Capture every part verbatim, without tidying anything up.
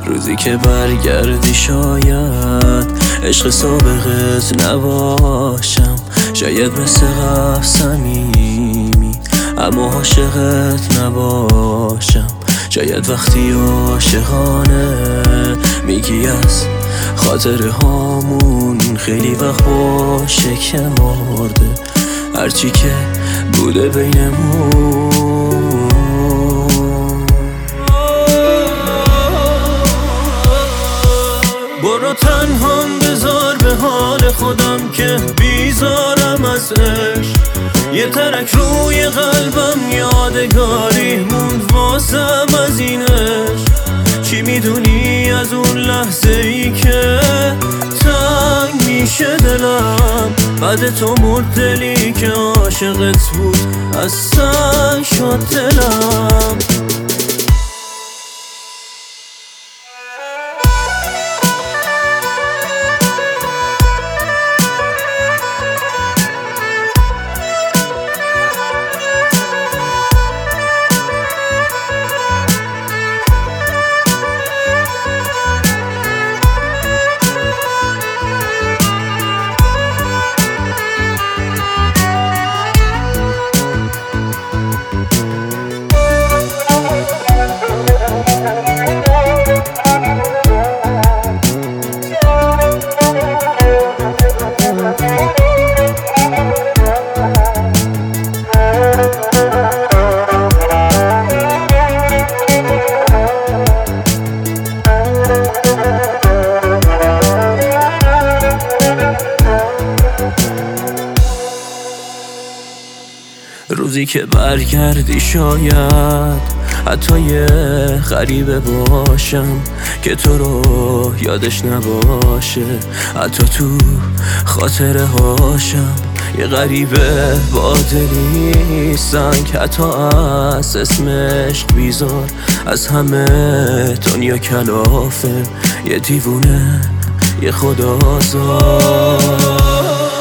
روزی که برگردی شاید عشق سابقت نباشم، شاید مثل قبل صمیمی اما عاشقت نباشم. شاید وقتی عاشقانه میگی از خاطر هامون خیلی وقت باشه که مرده هرچی که بوده بینمون. برو تنهام بذار به حال خودم که بیزارم از عشق، یه ترک روی قلبم یادگاری موند واسم از این عشق. چی میدونی از اون لحظه ای که تنگ میشه دلم، بعد تو مرد دلی که عاشقت بود از سنگ شد دلم. روزی که برگردی شاید حتی یه غریبه باشم که تو رو یادش نباشه، حتی تو خاطره هاشم یه غریبه با دلی سنگ، حتی از اسم عشق بیزار از همه دنیا کلافه، یه دیوونه یه خدازار.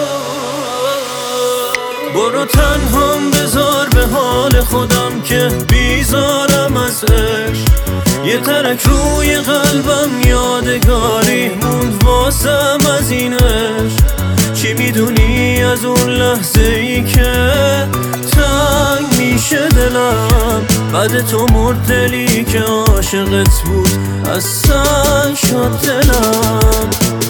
برو تنهام بذار به حال خودم که بیزارم از عشق، یه ترک روی قلبم یادگاری موند واسم از این عشق. چی میدونی از اون لحظه ای که تنگ میشه دلم، بعد تو مرد دلی که عاشقت بود از سنگ شد دلم.